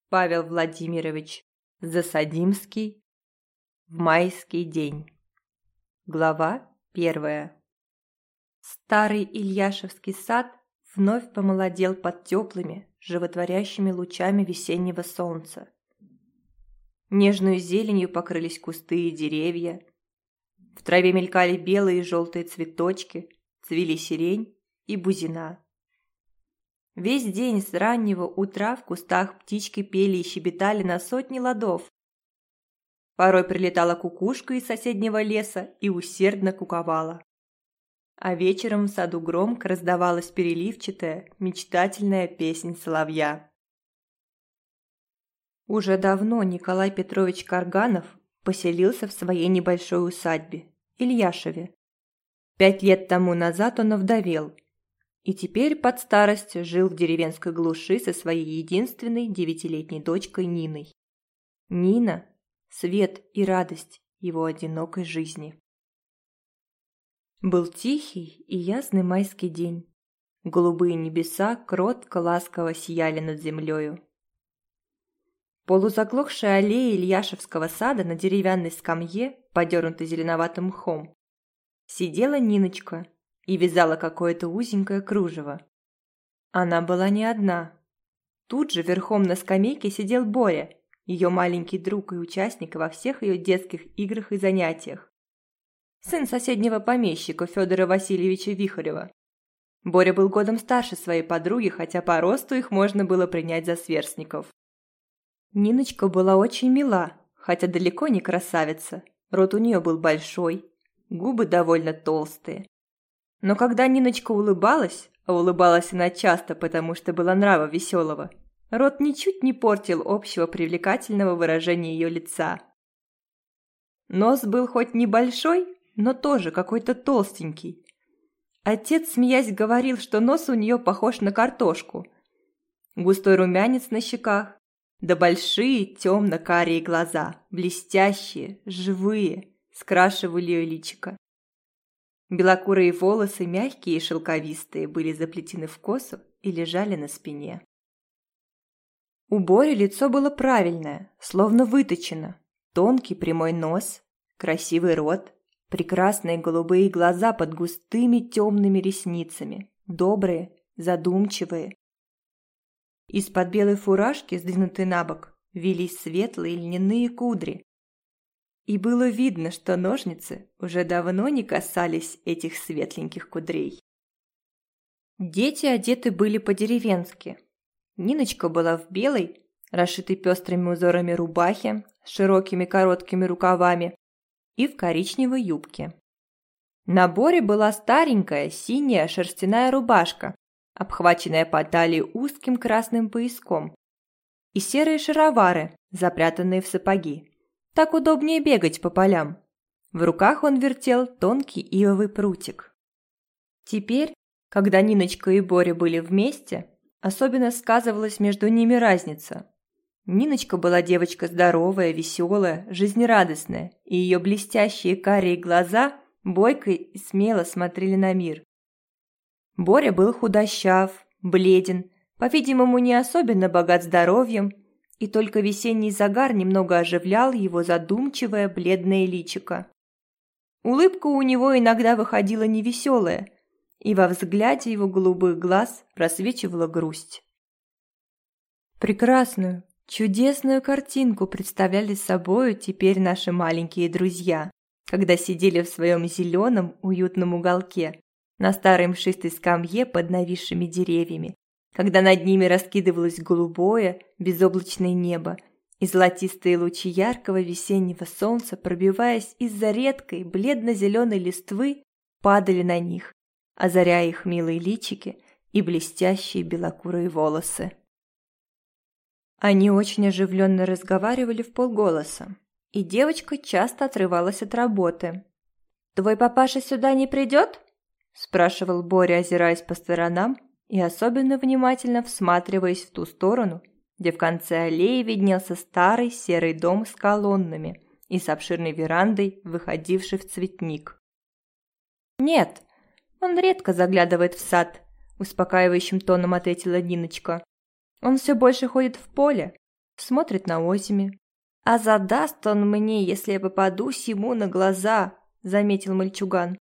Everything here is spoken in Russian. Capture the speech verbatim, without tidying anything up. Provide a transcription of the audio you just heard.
Павел Владимирович Засадимский в майский день. Глава первая. Старый Ильяшевский сад вновь помолодел под теплыми, животворящими лучами весеннего солнца. Нежную зеленью покрылись кусты и деревья. В траве мелькали белые и желтые цветочки, цвели сирень и бузина. Весь день с раннего утра в кустах птички пели и щебетали на сотни ладов. Порой прилетала кукушка из соседнего леса и усердно куковала. А вечером в саду громко раздавалась переливчатая, мечтательная песнь соловья. Уже давно Николай Петрович Карганов поселился в своей небольшой усадьбе, Ильяшеве. Пять лет тому назад он овдовел, и теперь под старость жил в деревенской глуши со своей единственной девятилетней дочкой Ниной. Нина – свет и радость его одинокой жизни. Был тихий и ясный майский день. Голубые небеса кротко ласково сияли над землею. В полузаглохшей аллее Ильяшевского сада на деревянной скамье, подернутой зеленоватым мхом, сидела Ниночка и вязала какое-то узенькое кружево. Она была не одна. Тут же верхом на скамейке сидел Боря, ее маленький друг и участник во всех ее детских играх и занятиях. Сын соседнего помещика Федора Васильевича Вихарева. Боря был годом старше своей подруги, хотя по росту их можно было принять за сверстников. Ниночка была очень мила, хотя далеко не красавица. Рот у нее был большой, губы довольно толстые. Но когда Ниночка улыбалась, а улыбалась она часто, потому что была нрава веселого, рот ничуть не портил общего привлекательного выражения ее лица. Нос был хоть небольшой, но тоже какой-то толстенький. Отец, смеясь, говорил, что нос у нее похож на картошку. Густой румянец на щеках, да большие темно-карие глаза, блестящие, живые, скрашивали ее личико. Белокурые волосы, мягкие и шелковистые, были заплетены в косу и лежали на спине. У Бори лицо было правильное, словно выточено. Тонкий прямой нос, красивый рот, прекрасные голубые глаза под густыми темными ресницами, добрые, задумчивые. Из-под белой фуражки, сдвинутой на бок, вились светлые льняные кудри. И было видно, что ножницы уже давно не касались этих светленьких кудрей. Дети одеты были по-деревенски. Ниночка была в белой, расшитой пестрыми узорами рубахе с широкими короткими рукавами и в коричневой юбке. На Боре была старенькая синяя шерстяная рубашка, обхваченная по талии узким красным пояском, и серые шаровары, запрятанные в сапоги. Так удобнее бегать по полям. В руках он вертел тонкий ивовый прутик. Теперь, когда Ниночка и Боря были вместе, особенно сказывалась между ними разница. Ниночка была девочка здоровая, веселая, жизнерадостная, и ее блестящие карие глаза бойко и смело смотрели на мир. Боря был худощав, бледен, по-видимому, не особенно богат здоровьем, и только весенний загар немного оживлял его задумчивое бледное личико. Улыбка у него иногда выходила невеселая, и во взгляде его голубых глаз просвечивала грусть. Прекрасную, чудесную картинку представляли собою теперь наши маленькие друзья, когда сидели в своем зеленом уютном уголке на старой мшистой скамье под нависшими деревьями, когда над ними раскидывалось голубое, безоблачное небо, и золотистые лучи яркого весеннего солнца, пробиваясь из-за редкой бледно-зеленой листвы, падали на них, озаряя их милые личики и блестящие белокурые волосы. Они очень оживленно разговаривали вполголоса, и девочка часто отрывалась от работы. «Твой папаша сюда не придет?» – спрашивал Боря, озираясь по сторонам и особенно внимательно всматриваясь в ту сторону, где в конце аллеи виднелся старый серый дом с колоннами и с обширной верандой, выходившей в цветник. «Нет, он редко заглядывает в сад», – успокаивающим тоном ответила Ниночка. «Он все больше ходит в поле. смотрит на Озими. «А задаст он мне, если я попадусь ему на глаза», — заметил мальчуган.